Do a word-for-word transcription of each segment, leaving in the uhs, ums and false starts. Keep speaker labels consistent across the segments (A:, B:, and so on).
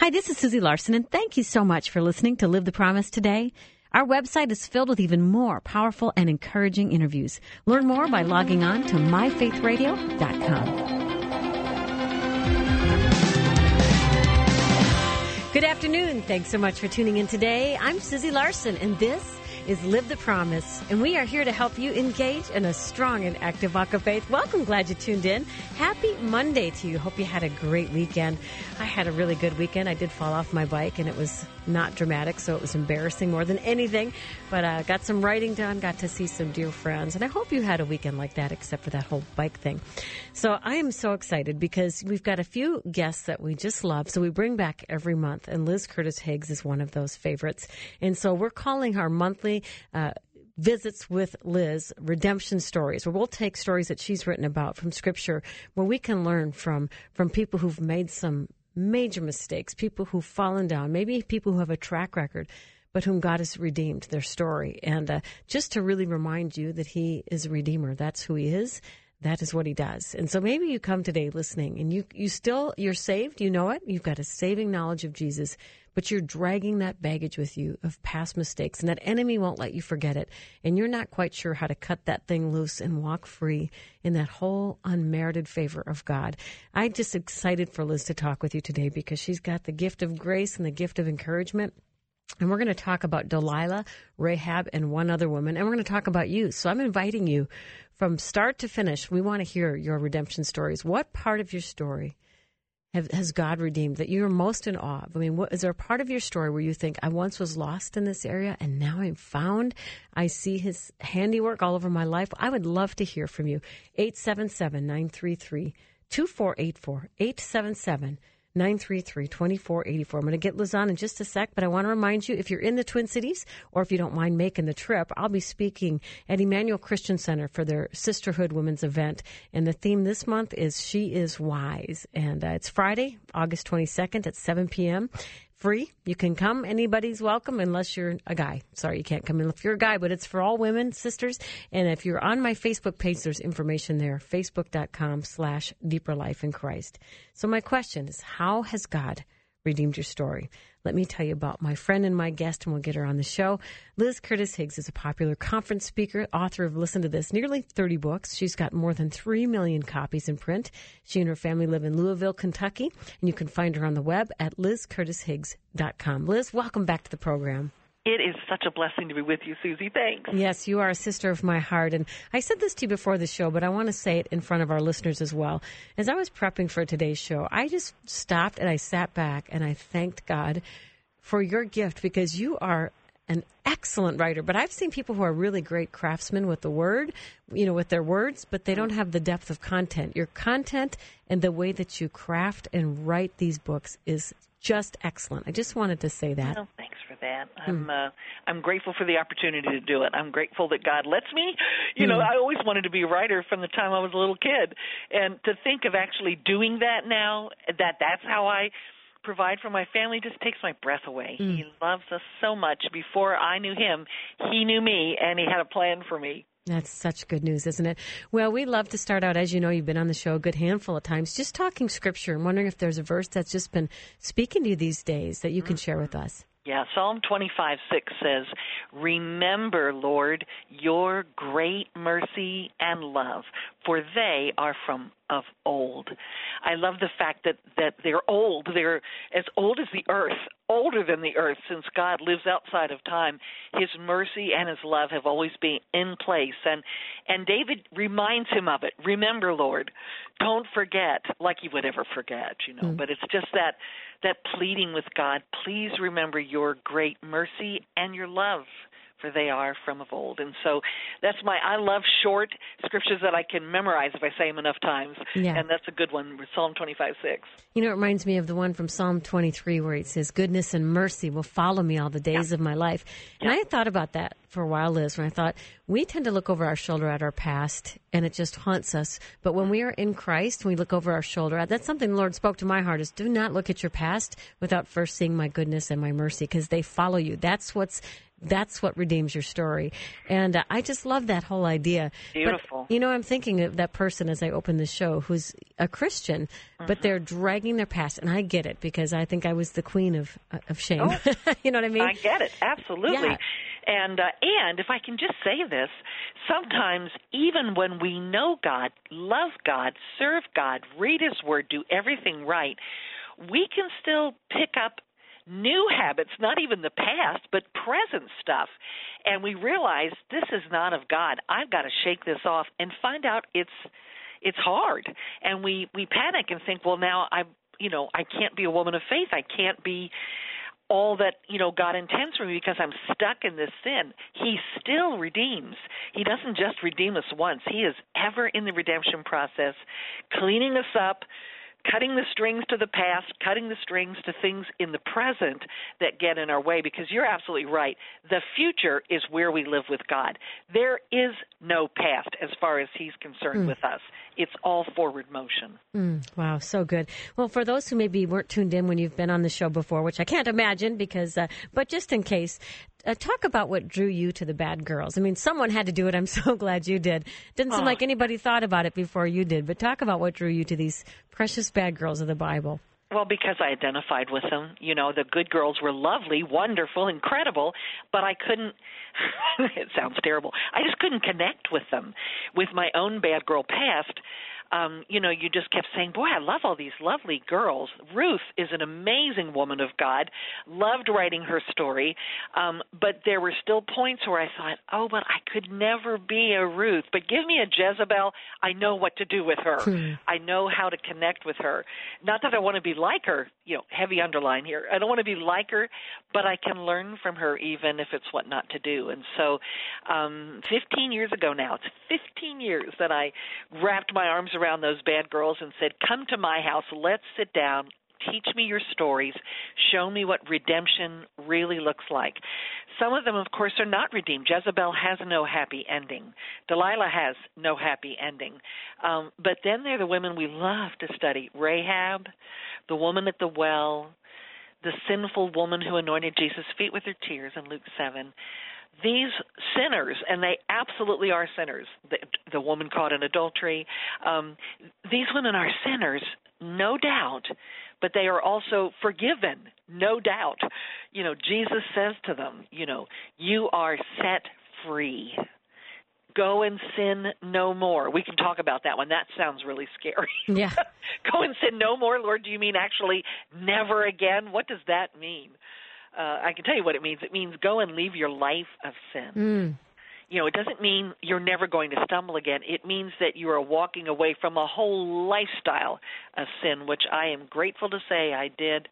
A: Hi, this is Susie Larson, and thank you so much for listening to Live the Promise today. Our website is filled with even more powerful and encouraging interviews. Learn more by logging on to my faith radio dot com. Good afternoon. Thanks so much for tuning in today. I'm Susie Larson, and this is Live the Promise, and we are here to help you engage in a strong and active walk of faith. Welcome. Glad you tuned in. Happy Monday to you. Hope you had a great weekend. I had a really good weekend. I did fall off my bike, and it was not dramatic, so it was embarrassing more than anything. But I uh, got some writing done, got to see some dear friends, and I hope you had a weekend like that, except for that whole bike thing. So I am so excited because we've got a few guests that we just love, so we bring back every month, and Liz Curtis Higgs is one of those favorites. And so we're calling our monthly uh, Visits with Liz, Redemption Stories, where we'll take stories that she's written about from Scripture, where we can learn from, from people who've made some major mistakes, people who've fallen down, maybe people who have a track record, but whom God has redeemed their story. And uh, just to really remind you that He is a Redeemer. That's who He is. That is what He does. And so maybe you come today listening and you, you still, you're saved, you know it, you've got a saving knowledge of Jesus, but you're dragging that baggage with you of past mistakes, and that enemy won't let you forget it. And you're not quite sure how to cut that thing loose and walk free in that whole unmerited favor of God. I'm just excited for Liz to talk with you today because she's got the gift of grace and the gift of encouragement. And we're going to talk about Delilah, Rahab, and one other woman. And we're going to talk about you. So I'm inviting you from start to finish. We want to hear your redemption stories. What part of your story have, has God redeemed that you're most in awe of? I mean, what, is there a part of your story where you think, I once was lost in this area and now I'm found? I see His handiwork all over my life. I would love to hear from you. eight seven seven, nine three three, two four eight four, eight seven seven, nine three three, two four eight four. I'm going to get Liz on in just a sec, but I want to remind you, if you're in the Twin Cities or if you don't mind making the trip, I'll be speaking at Emmanuel Christian Center for their Sisterhood Women's event. And the theme this month is She is Wise. And uh, it's Friday, August twenty-second at seven p.m. Free. You can come. Anybody's welcome unless you're a guy. Sorry, you can't come in if you're a guy, but it's for all women, sisters. And if you're on my Facebook page, there's information there, facebook.com slash deeper life in Christ. So my question is, how has God redeemed your story? Let me tell you about my friend and my guest, and we'll get her on the show. Liz Curtis Higgs is a popular conference speaker, author of, listen to this, nearly thirty books. She's got more than three million copies in print. She and her family live in Louisville, Kentucky, and you can find her on the web at liz curtis higgs dot com. Liz, welcome back to the program.
B: It is such a blessing to be with you, Susie. Thanks.
A: Yes, you are a sister of my heart. And I said this to you before the show, but I want to say it in front of our listeners as well. As I was prepping for today's show, I just stopped and I sat back and I thanked God for your gift, because you are an excellent writer. But I've seen people who are really great craftsmen with the word, you know, with their words, but they don't have the depth of content. Your content and the way that you craft and write these books is just excellent. I just wanted to say that.
B: Well, thanks for that. I'm uh, I'm grateful for the opportunity to do it. I'm grateful that God lets me. You mm. know, I always wanted to be a writer from the time I was a little kid, and to think of actually doing that now, that that's how I provide for my family, just takes my breath away. Mm. He loves us so much. Before I knew Him, He knew me, and He had a plan for me.
A: That's such good news, isn't it? Well, we love to start out, as you know, you've been on the show a good handful of times, just talking Scripture and wondering if there's a verse that's just been speaking to you these days that you can mm-hmm. share with us.
B: Yeah, Psalm twenty-five six says, "Remember, Lord, your great mercy and love, for they are from of old." I love the fact that, that they're old. They're as old as the earth, older than the earth, since God lives outside of time. His mercy and His love have always been in place. And, and David reminds him of it. Remember, Lord, don't forget, like he would ever forget, you know. Mm. But it's just that, that pleading with God, please remember your great mercy and your love, for they are from of old. And so that's my, I love short scriptures that I can memorize if I say them enough times. Yeah. And that's a good one, Psalm twenty-five six.
A: You know, it reminds me of the one from Psalm twenty-three where it says, goodness and mercy will follow me all the days yeah. of my life. And yeah. I thought about that for a while, Liz, when I thought, we tend to look over our shoulder at our past, and it just haunts us. But when we are in Christ, when we look over our shoulder, that's something the Lord spoke to my heart, is do not look at your past without first seeing my goodness and my mercy, because they follow you. That's what's that's what redeems your story. And uh, I just love that whole idea.
B: Beautiful.
A: But, you know, I'm thinking of that person as I open the show who's a Christian, mm-hmm. but they're dragging their past. And I get it because I think I was the queen of of shame.
B: Oh,
A: you know what I mean?
B: I get it. Absolutely.
A: Yeah.
B: And, uh, and if I can just say this, sometimes even when we know God, love God, serve God, read His Word, do everything right, we can still pick up new habits, not even the past, but present stuff. And we realize this is not of God. I've got to shake this off and find out it's it's hard. And we, we panic and think, well, now I you know, I can't be a woman of faith. I can't be all that, you know, God intends for me because I'm stuck in this sin. He still redeems. He doesn't just redeem us once. He is ever in the redemption process, cleaning us up, cutting the strings to the past, cutting the strings to things in the present that get in our way, because you're absolutely right. The future is where we live with God. There is no past as far as He's concerned mm. with us. It's all forward motion.
A: Mm, wow, so good. Well, for those who maybe weren't tuned in when you've been on the show before, which I can't imagine, because, uh, but just in case, Uh, talk about what drew you to the Bad Girls. I mean, someone had to do it. I'm so glad you did. Didn't seem oh. like anybody thought about it before you did. But talk about what drew you to these precious bad girls of the Bible.
B: Well, because I identified with them. You know, the good girls were lovely, wonderful, incredible, but I couldn't, it sounds terrible, I just couldn't connect with them. With my own bad girl past, um, you know, you just kept saying, boy, I love all these lovely girls. Ruth is an amazing woman of God, loved writing her story, um, but there were still points where I thought, oh, but I could never be a Ruth. But give me a Jezebel, I know what to do with her. Hmm. I know how to connect with her. Not that I want to be like her, you know, heavy underline here. I don't want to be like her, but I can learn from her even if it's what not to do. And so um, fifteen years ago now, it's fifteen years that I wrapped my arms around those bad girls and said, come to my house, let's sit down, teach me your stories, show me what redemption really looks like. Some of them, of course, are not redeemed. Jezebel has no happy ending. Delilah has no happy ending. Um, but then there are the women we love to study. Rahab, the woman at the well, the sinful woman who anointed Jesus' feet with her tears in Luke seven. These sinners, and they absolutely are sinners, the, the woman caught in adultery, um, these women are sinners, no doubt, but they are also forgiven, no doubt. You know, Jesus says to them, you know, you are set free. Go and sin no more. We can talk about that one. That sounds really scary.
A: Yeah.
B: Go and sin no more, Lord. Do you mean actually never again? What does that mean? Uh, I can tell you what it means. It means go and leave your life of sin. Mm. You know, it doesn't mean you're never going to stumble again. It means that you are walking away from a whole lifestyle of sin, which I am grateful to say I did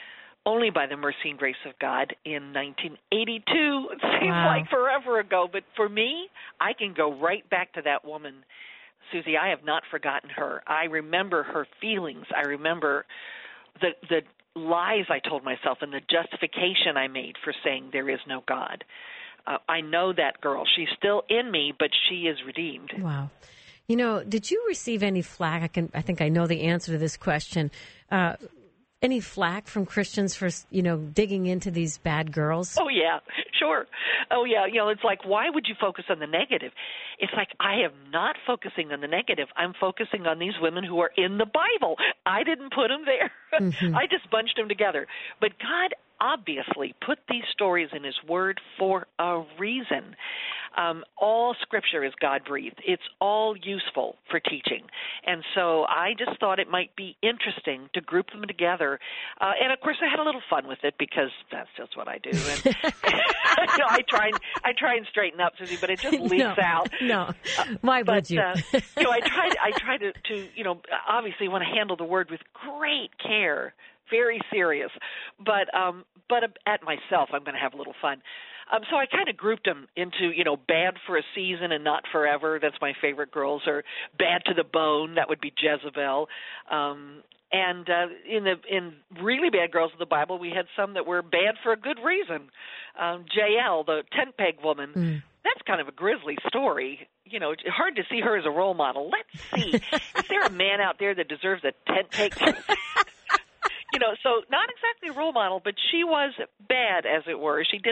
B: only by the mercy and grace of God in nineteen eighty-two. It seems wow. like forever ago. But for me, I can go right back to that woman. Susie, I have not forgotten her. I remember her feelings. I remember the the lies I told myself and the justification I made for saying there is no God. Uh, I know that girl. She's still in me, but she is redeemed.
A: Wow. You know, did you receive any flack? I can. I think I know the answer to this question. Uh, any flack from Christians for, you know, digging into these bad girls?
B: Oh, yeah, sure. Oh, yeah. You know, it's like, why would you focus on the negative? It's like, I am not focusing on the negative. I'm focusing on these women who are in the Bible. I didn't put them there. Mm-hmm. I just bunched them together. But God obviously put these stories in His Word for a reason. Um, all Scripture is God-breathed. It's all useful for teaching. And so I just thought it might be interesting to group them together. Uh, and, of course, I had a little fun with it because that's just what I do. And, you know, I try and I try and straighten up, Susie, but it just leaks
A: no,
B: out.
A: No, why
B: but,
A: would you?
B: uh, you know, I try. I try to, to, you know, obviously want to handle the Word with great care, very serious. But um, but at myself, I'm going to have a little fun. Um, so I kind of grouped them into, you know, bad for a season and not forever. That's my favorite girls. Or bad to the bone. That would be Jezebel. Um, and uh, in the in really bad girls of the Bible, we had some that were bad for a good reason. Um, Jael, the tent peg woman. Mm. That's kind of a grisly story. You know, hard to see her as a role model. Let's see. Is there a man out there that deserves a tent peg? You know, so not exactly a role model, but she was bad, as it were. She did a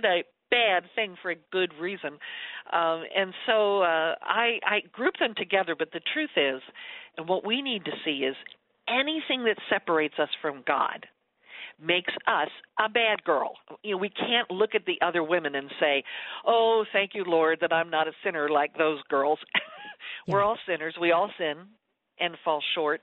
B: bad thing for a good reason. Um, and so uh, I, I group them together, but the truth is, and what we need to see is anything that separates us from God makes us a bad girl. You know, we can't look at the other women and say, oh, thank you, Lord, that I'm not a sinner like those girls. We're
A: Yeah.
B: all sinners. We all sin and fall short.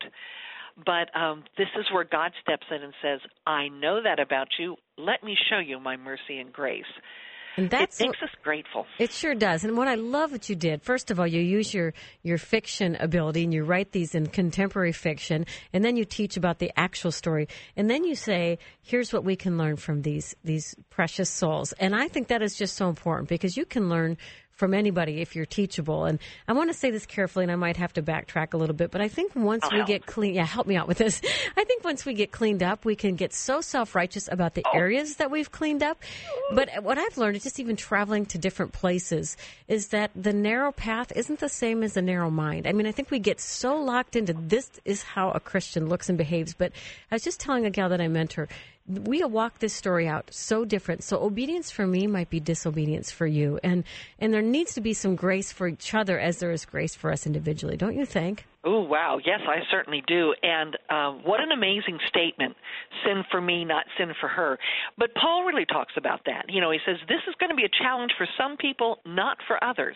B: But um, this is where God steps in and says, I know that about you. Let me show you my mercy and grace.
A: And that's
B: it makes
A: what,
B: us grateful.
A: It sure does. And what I love what you did, first of all, you use your, your fiction ability and you write these in contemporary fiction, and then you teach about the actual story. And then you say, here's what we can learn from these, these precious souls. And I think that is just so important because you can learn from anybody if you're teachable. And I want to say this carefully, and I might have to backtrack a little bit, but I think once
B: I'll
A: we
B: help.
A: get clean, yeah, help me out with this. I think once we get cleaned up, we can get so self-righteous about the
B: Oh.
A: areas that we've cleaned up. But what I've learned is just even traveling to different places is that the narrow path isn't the same as the narrow mind. I mean, I think we get so locked into this is how a Christian looks and behaves. But I was just telling a gal that I mentor, we walk this story out so different. So obedience for me might be disobedience for you. And and there needs to be some grace for each other as there is grace for us individually. Don't you think?
B: Oh, wow. Yes, I certainly do. And uh, what an amazing statement. Sin for me, not sin for her. But Paul really talks about that. You know, he says this is going to be a challenge for some people, not for others.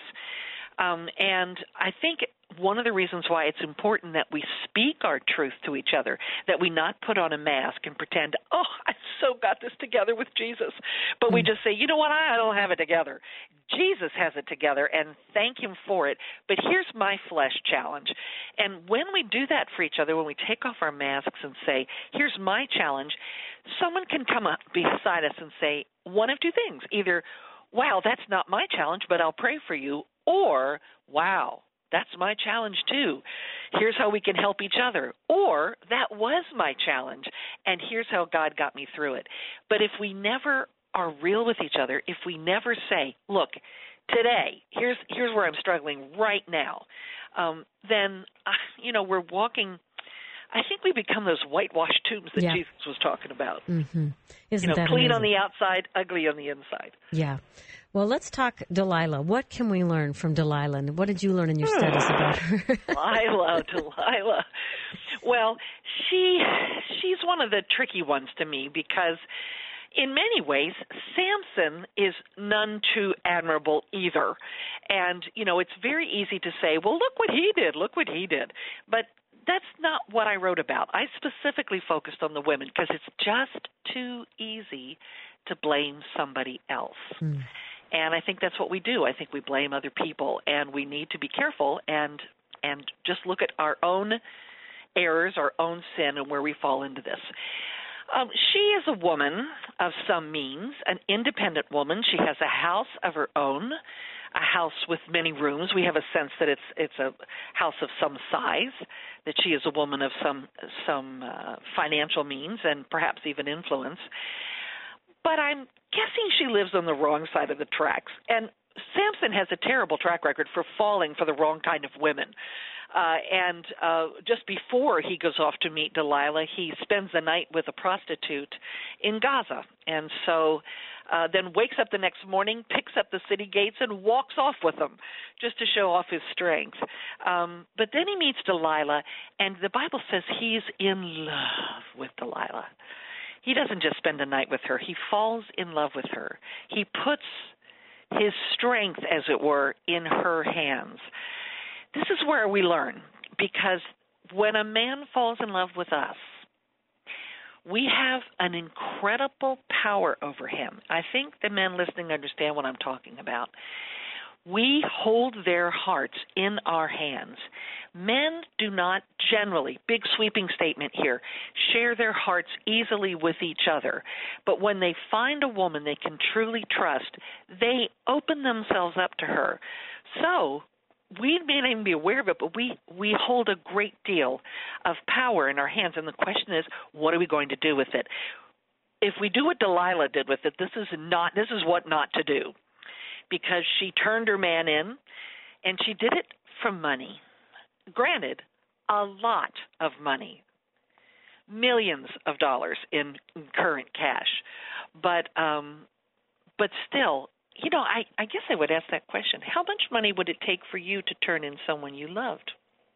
B: Um, and I think one of the reasons why it's important that we speak our truth to each other, that we not put on a mask and pretend, oh, I so got this together with Jesus. But we just say, you know what, I don't have it together. Jesus has it together, and thank him for it. But here's my flesh challenge. And when we do that for each other, when we take off our masks and say, here's my challenge, someone can come up beside us and say one of two things. Either, wow, that's not my challenge, but I'll pray for you, or, wow, that's my challenge too. Here's how we can help each other. Or, that was my challenge, and here's how God got me through it. But if we never are real with each other, if we never say, look, today, here's here's where I'm struggling right now, um, then, uh, you know, we're walking, I think we become those whitewashed tombs that
A: Yeah.
B: Jesus was talking about.
A: Mm-hmm. Isn't
B: you know,
A: that
B: clean
A: amazing?
B: on the outside, ugly on the inside.
A: Yeah. Well, let's talk Delilah. What can we learn from Delilah? And what did you learn in your studies about her?
B: Delilah, Delilah. Well, she she's one of the tricky ones to me because in many ways, Samson is none too admirable either. And, you know, it's very easy to say, well, look what he did, look what he did. But that's not what I wrote about. I specifically focused on the women because it's just too easy to blame somebody else. Mm. And I think that's what we do. I think we blame other people, and we need to be careful and and just look at our own errors, our own sin, and where we fall into this. Um, she is a woman of some means, an independent woman. She has a house of her own, a house with many rooms. We have a sense that it's it's a house of some size, that she is a woman of some some uh, financial means and perhaps even influence. But I'm guessing she lives on the wrong side of the tracks. And Samson has a terrible track record for falling for the wrong kind of women. Uh, and uh, just before he goes off to meet Delilah, he spends the night with a prostitute in Gaza. And so uh, then wakes up the next morning, picks up the city gates, and walks off with them just to show off his strength. Um, but then he meets Delilah, and the Bible says he's in love with Delilah. He doesn't just spend a night with her. He falls in love with her. He puts his strength, as it were, in her hands. This is where we learn, because when a man falls in love with us, we have an incredible power over him. I think the men listening understand what I'm talking about. We hold their hearts in our hands. Men do not generally, big sweeping statement here, share their hearts easily with each other. But when they find a woman they can truly trust, they open themselves up to her. So we may not even be aware of it, but we, we hold a great deal of power in our hands. And the question is, what are we going to do with it? If we do what Delilah did with it, this is not this is what not to do. Because she turned her man in, and she did it for money. Granted, a lot of money, millions of dollars in current cash. But um, but still, you know, I, I guess I would ask that question. How much money would it take for you to turn in someone you loved?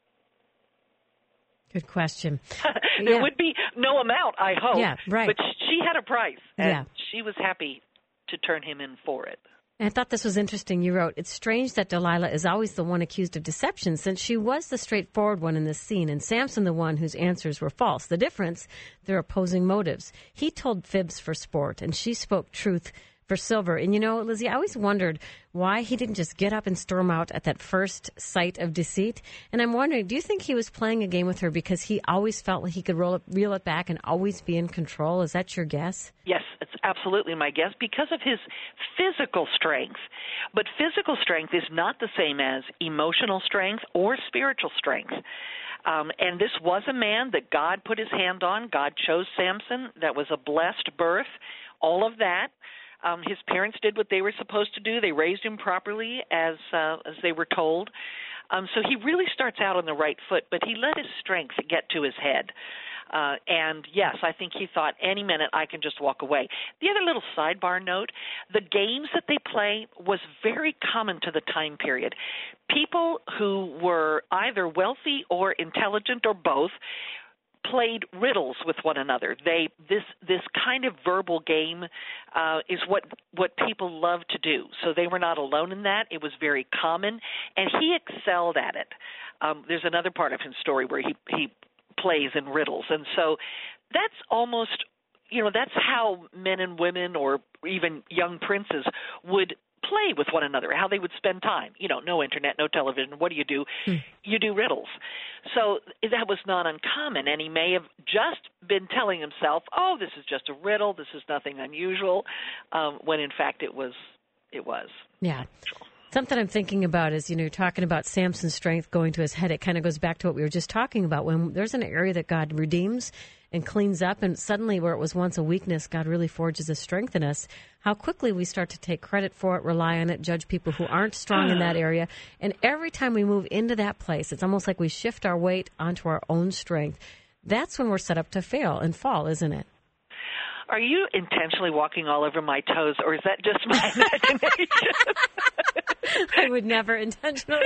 A: Good question.
B: There
A: yeah.
B: would be no amount, I hope.
A: Yeah, right.
B: But she had a price, and
A: yeah.
B: she was happy to turn him in for it.
A: I thought this was interesting. You wrote, it's strange that Delilah is always the one accused of deception, since she was the straightforward one in this scene, and Samson the one whose answers were false. The difference, their opposing motives. He told fibs for sport, and she spoke truth for silver. And you know, Lizzie, I always wondered why he didn't just get up and storm out at that first sight of deceit. And I'm wondering, do you think he was playing a game with her because he always felt like he could roll it, reel it back and always be in control? Is that your guess?
B: Yes, it's absolutely my guess, because of his physical strength. But physical strength is not the same as emotional strength or spiritual strength. Um, and this was a man that God put his hand on. God chose Samson. That was a blessed birth. All of that. Um, his parents did what they were supposed to do. They raised him properly as uh, as they were told. Um, so he really starts out on the right foot, but he let his strength get to his head. Uh, and, yes, I think he thought, any minute I can just walk away. The other little sidebar note, the games that they play was very common to the time period. People who were either wealthy or intelligent or both played riddles with one another. They this this kind of verbal game uh, is what what people love to do. So they were not alone in that. It was very common, and he excelled at it. Um, there's another part of his story where he he plays in riddles, and so that's almost, you know, that's how men and women or even young princes would play with one another, how they would spend time. You know, no internet, no television. What do you do? Hmm. You do riddles. So that was not uncommon, and he may have just been telling himself, oh, this is just a riddle, this is nothing unusual, um, when in fact it was. It was.
A: Yeah. Something I'm thinking about is, you know, you're talking about Samson's strength going to his head. It kind of goes back to what we were just talking about. When there's an area that God redeems and cleans up, and suddenly where it was once a weakness, God really forges a strength in us, how quickly we start to take credit for it, rely on it, judge people who aren't strong in that area. And every time we move into that place, it's almost like we shift our weight onto our own strength. That's when we're set up to fail and fall, isn't it?
B: Are you intentionally walking all over my toes, or is that just my imagination?
A: I would never intentionally.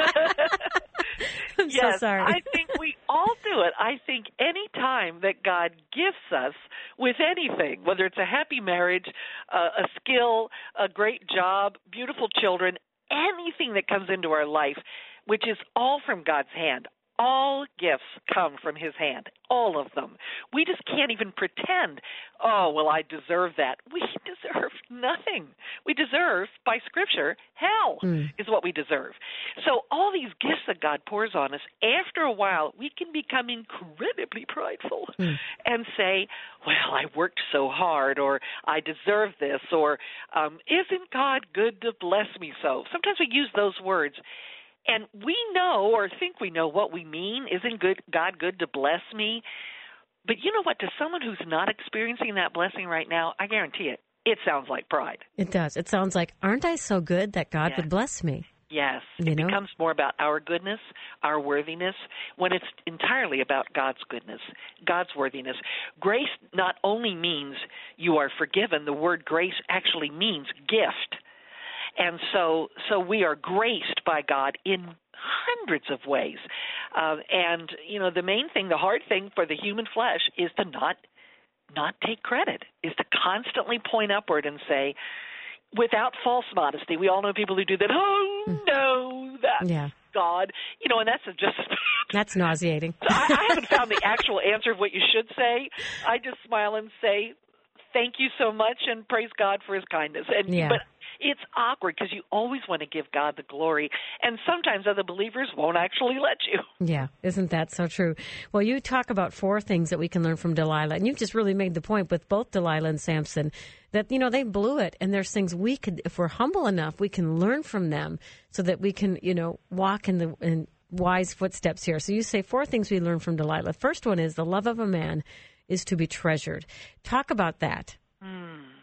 A: I'm
B: yes,
A: so sorry.
B: I think we all do it. I think any time that God gifts us with anything, whether it's a happy marriage, uh, a skill, a great job, beautiful children, anything that comes into our life, which is all from God's hand. All gifts come from his hand, all of them. We just can't even pretend, oh, well, I deserve that. We deserve nothing. We deserve, by Scripture, hell mm. is what we deserve. So all these gifts that God pours on us, after a while, we can become incredibly prideful mm. and say, well, I worked so hard, or I deserve this, or um, isn't God good to bless me so? Sometimes we use those words. And we know or think we know what we mean. Isn't good, God good to bless me? But you know what? To someone who's not experiencing that blessing right now, I guarantee it, it sounds like pride.
A: It does. It sounds like, aren't I so good that God
B: yes.
A: would bless me?
B: Yes.
A: You
B: it
A: know?
B: becomes more about our goodness, our worthiness, when it's entirely about God's goodness, God's worthiness. Grace not only means you are forgiven. The word grace actually means gift. And so so we are graced by God in hundreds of ways. Uh, and, you know, the main thing, the hard thing for the human flesh is to not not take credit, is to constantly point upward and say, without false modesty, we all know people who do that, oh, no, that's
A: yeah.
B: God. You know, and that's just...
A: That's nauseating.
B: So I, I haven't found the actual answer of what you should say. I just smile and say, thank you so much, and praise God for his kindness. And
A: yeah.
B: But it's awkward because you always want to give God the glory, and sometimes other believers won't actually let you.
A: Yeah, isn't that so true? Well, you talk about four things that we can learn from Delilah, and you just really made the point with both Delilah and Samson that, you know, they blew it, and there's things we could, if we're humble enough, we can learn from them so that we can, you know, walk in the in wise footsteps here. So you say four things we learn from Delilah. First one is the love of a man is to be treasured. Talk about that.
B: Mm.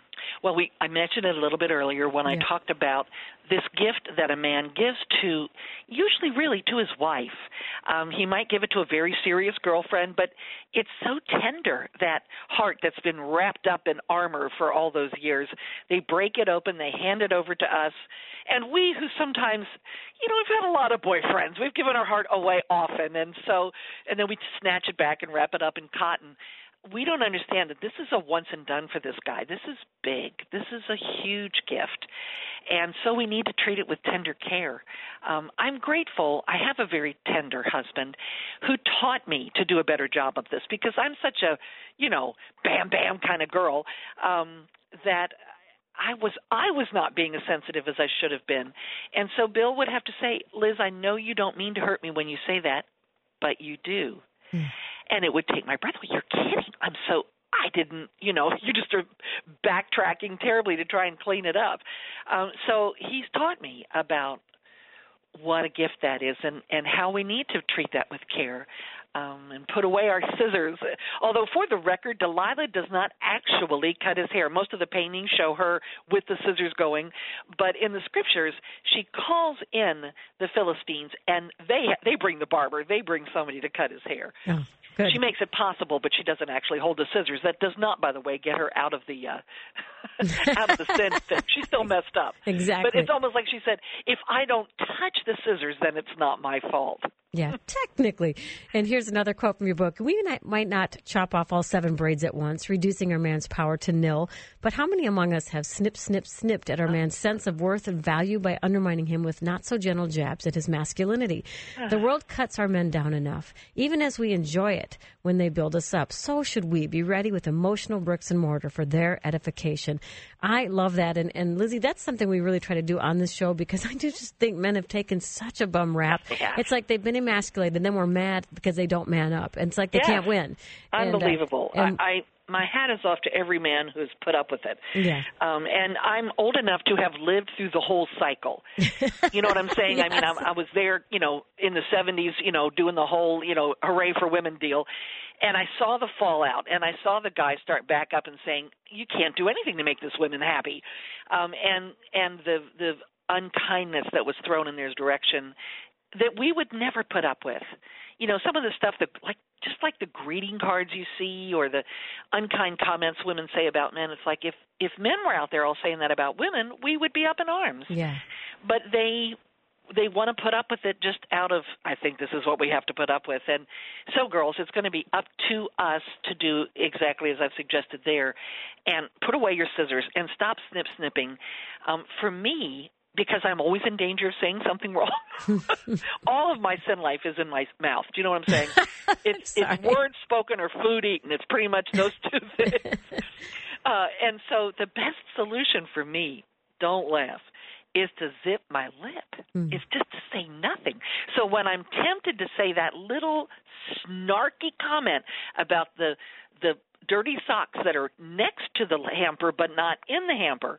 B: Well, we I mentioned it a little bit earlier when
A: Yeah.
B: I talked about this gift that a man gives to, usually really to his wife. Um, he might give it to a very serious girlfriend, but it's so tender, that heart that's been wrapped up in armor for all those years. They break it open, they hand it over to us, and we who sometimes, you know, we've had a lot of boyfriends. We've given our heart away often, and so, and then we snatch it back and wrap it up in cotton. We don't understand that this is a once and done for this guy. This is big. This is a huge gift. And so we need to treat it with tender care. Um, I'm grateful. I have a very tender husband who taught me to do a better job of this, because I'm such a, you know, bam, bam kind of girl, um, that I was I was not being as sensitive as I should have been. And so Bill would have to say, Liz, I know you don't mean to hurt me when you say that, but you do. Mm. And it would take my breath away. You're kidding. I'm so, I didn't, you know, you just are backtracking terribly to try and clean it up. Um, so he's taught me about what a gift that is, and, and how we need to treat that with care, um, and put away our scissors. Although, for the record, Delilah does not actually cut his hair. Most of the paintings show her with the scissors going, but in the scriptures, she calls in the Philistines, and they they bring the barber. They bring somebody to cut his hair.
A: Oh. Good.
B: She makes it possible, but she doesn't actually hold the scissors. That does not, by the way, get her out of the uh, out of the sin. She's still messed up.
A: Exactly.
B: But it's almost like she said, if I don't touch the scissors, then it's not my fault.
A: Yeah, technically. And here's another quote from your book. We might not chop off all seven braids at once, reducing our man's power to nil. But how many among us have snipped, snipped, snipped at our man's sense of worth and value by undermining him with not-so-gentle jabs at his masculinity? The world cuts our men down enough, even as we enjoy it when they build us up. So should we be ready with emotional bricks and mortar for their edification. I love that. And, and Lizzie, that's something we really try to do on this show, because I do just think men have taken such a bum rap.
B: Yeah.
A: It's like they've been emasculated, and then we're mad because they don't man up. And it's like they
B: yes.
A: can't win.
B: Unbelievable.
A: And, uh, and,
B: I, I my hat is off to every man who's put up with it.
A: Yeah.
B: Um, and I'm old enough to have lived through the whole cycle. You know what I'm saying?
A: Yes.
B: I mean, I, I was there, you know, in the seventies, you know, doing the whole, you know, hooray for women deal. And I saw the fallout, and I saw the guys start back up and saying, you can't do anything to make this woman happy. Um, and and the the unkindness that was thrown in their direction that we would never put up with. You know, some of the stuff that, like, just like the greeting cards you see, or the unkind comments women say about men, it's like if, if men were out there all saying that about women, we would be up in arms.
A: Yeah.
B: But they they want to put up with it just out of, I think this is what we have to put up with. And so, girls, it's going to be up to us to do exactly as I've suggested there, and put away your scissors and stop snip snipping. Um, for me, because I'm always in danger of saying something wrong, all of my sin life is in my mouth. Do you know what I'm saying? It's, it's words spoken or food eaten. It's pretty much those two things. Uh, and so the best solution for me, don't laugh, is to zip my lip. Mm. It's just to say nothing. So when I'm tempted to say that little snarky comment about the the dirty socks that are next to the hamper but not in the hamper,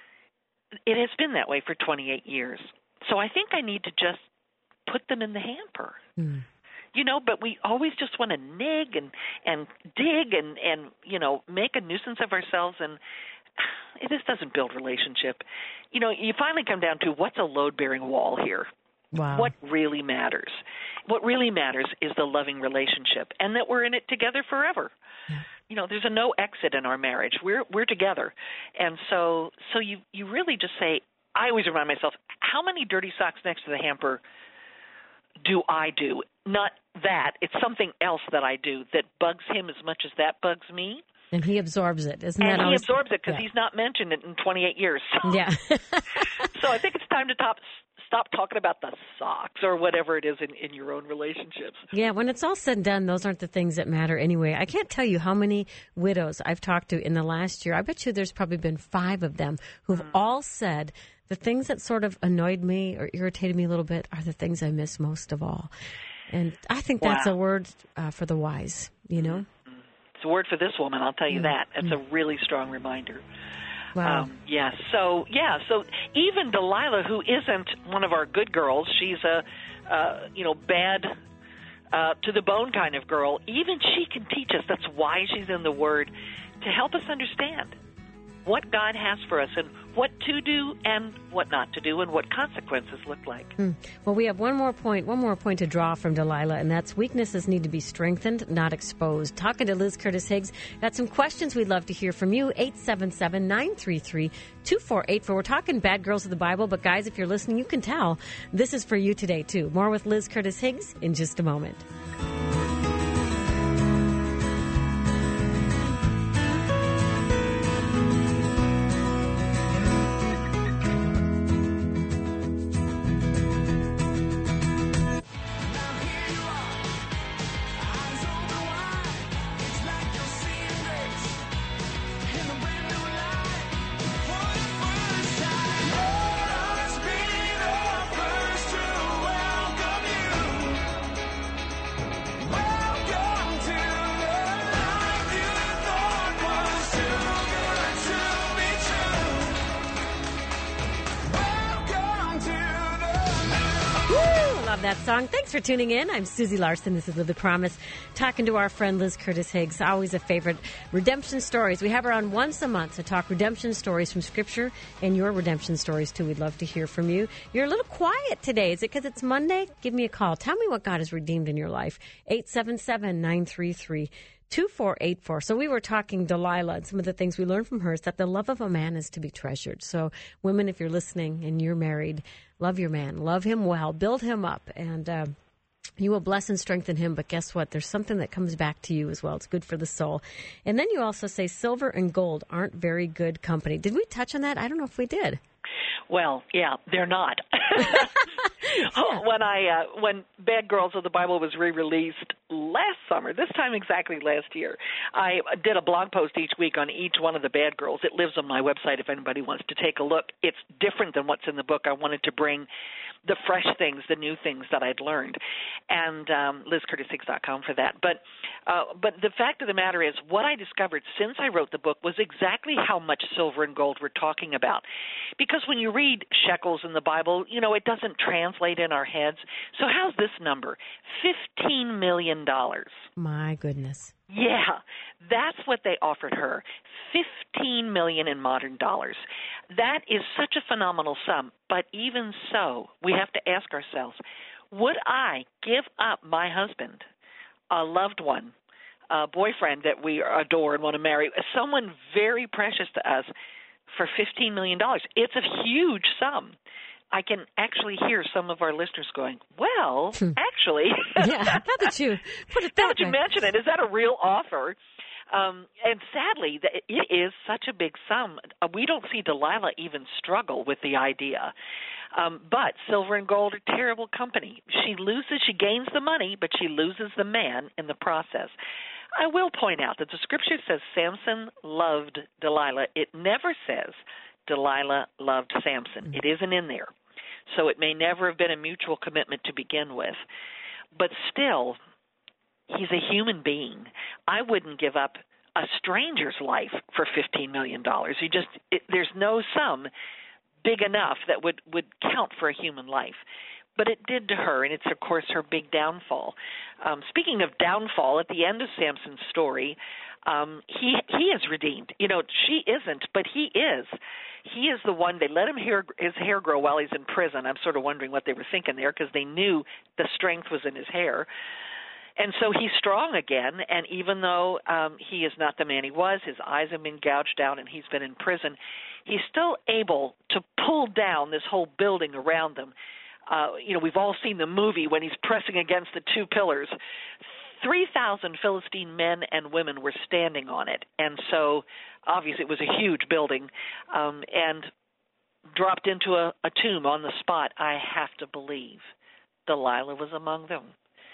B: it has been that way for twenty-eight years. So I think I need to just put them in the hamper. Mm. You know, but we always just want to nig and, and dig and, and, you know, make a nuisance of ourselves, and this doesn't build relationship. You know, you finally come down to what's a load-bearing wall here?
A: Wow.
B: What really matters? What really matters is the loving relationship, and that we're in it together forever. Yeah. You know, there's a no exit in our marriage. We're we're together. And so so you, you really just say, I always remind myself, how many dirty socks next to the hamper do I do? Not that. It's something else that I do that bugs him as much as that bugs me.
A: And he absorbs it, isn't
B: and
A: that?
B: And he
A: always,
B: absorbs it because
A: yeah.
B: he's not mentioned it in twenty-eight years. So.
A: Yeah.
B: So I think it's time to top, stop talking about the socks or whatever it is in, in your own relationships.
A: Yeah, when it's all said and done, those aren't the things that matter anyway. I can't tell you how many widows I've talked to in the last year. I bet you there's probably been five of them who've mm. all said the things that sort of annoyed me or irritated me a little bit are the things I miss most of all. And I think that's
B: wow.
A: a word uh, for the wise, you know?
B: It's a word for this woman, I'll tell you
A: mm.
B: that. It's
A: mm.
B: a really strong reminder.
A: Wow.
B: Um, yeah, so, yeah, so even Delilah, who isn't one of our good girls, she's a, uh, you know, bad uh, to the bone kind of girl, even she can teach us. That's why she's in the Word, to help us understand what God has for us and what to do and what not to do and what consequences look like.
A: Hmm. Well, we have one more point, one more point to draw from Delilah, and that's weaknesses need to be strengthened, not exposed. Talking to Liz Curtis Higgs, got some questions we'd love to hear from you. eight seven seven, nine three three, two four eight four. We're talking bad girls of the Bible, but guys, if you're listening, you can tell this is for you today, too. More with Liz Curtis Higgs in just a moment. That song. Thanks for tuning in. I'm Susie Larson. This is Live the Promise, talking to our friend Liz Curtis Higgs. Always a favorite. Redemption stories. We have her on once a month to talk redemption stories from Scripture and your redemption stories, too. We'd love to hear from you. You're a little quiet today. Is it because it's Monday? Give me a call. Tell me what God has redeemed in your life. eight seven seven, nine three three, two four eight four. So we were talking Delilah, and some of the things we learned from her is that the love of a man is to be treasured. So women, if you're listening and you're married, love your man. Love him well. Build him up. And uh, you will bless and strengthen him. But guess what? There's something that comes back to you as well. It's good for the soul. And then you also say silver and gold aren't very good company. Did we touch on that? I don't know if we did.
B: Well, yeah, they're not. Oh, when I uh, when Bad Girls of the Bible was re-released last summer, this time exactly last year, I did a blog post each week on each one of the bad girls. It lives on my website if anybody wants to take a look. It's different than what's in the book. I wanted to bring the fresh things, the new things that I'd learned, and um, Liz Curtis Higgs dot com for that. But uh, but the fact of the matter is, what I discovered since I wrote the book was exactly how much silver and gold we're talking about. Because when you read shekels in the Bible, you know, it doesn't translate in our heads. So how's this number? fifteen million dollars.
A: My goodness.
B: Yeah, that's what they offered her, fifteen million dollars in modern dollars. That is such a phenomenal sum, but even so, we have to ask ourselves, would I give up my husband, a loved one, a boyfriend that we adore and want to marry, someone very precious to us, for fifteen million dollars? It's a huge sum. I can actually hear some of our listeners going, well, actually.
A: Yeah, now that you put it that
B: now that you
A: way.
B: mention it, is that a real offer? Um, and sadly, it is such a big sum. We don't see Delilah even struggle with the idea. Um, but silver and gold are terrible company. She loses, she gains the money, but she loses the man in the process. I will point out that the scripture says Samson loved Delilah. It never says Delilah loved Samson. It isn't in there. So it may never have been a mutual commitment to begin with. But still, he's a human being. I wouldn't give up a stranger's life for fifteen million dollars. You just it, there's no sum big enough that would, would count for a human life. But it did to her, and it's, of course, her big downfall. Um, speaking of downfall, at the end of Samson's story, um, he he is redeemed. You know, she isn't, but he is. He is the one. They let him hair, his hair grow while he's in prison. I'm sort of wondering what they were thinking there, because they knew the strength was in his hair. And so he's strong again, and even though um, he is not the man he was, his eyes have been gouged out and he's been in prison, he's still able to pull down this whole building around them. Uh, you know, we've all seen the movie when he's pressing against the two pillars. three thousand Philistine men and women were standing on it, and so obviously it was a huge building, um, and dropped into a, a tomb on the spot. I have to believe Delilah was among them.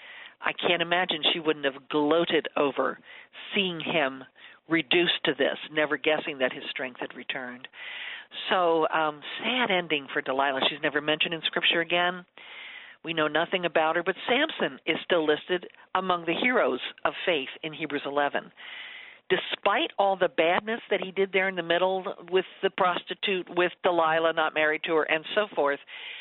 B: I can't imagine she wouldn't have gloated over seeing him reduced to this, never guessing that his strength had returned. So um, sad ending for Delilah. She's never mentioned in Scripture again. We know nothing about her, but Samson is still listed among the heroes of faith in Hebrews eleven. Despite all the badness that he did there in the middle with the prostitute, with Delilah not married to her, and so forth,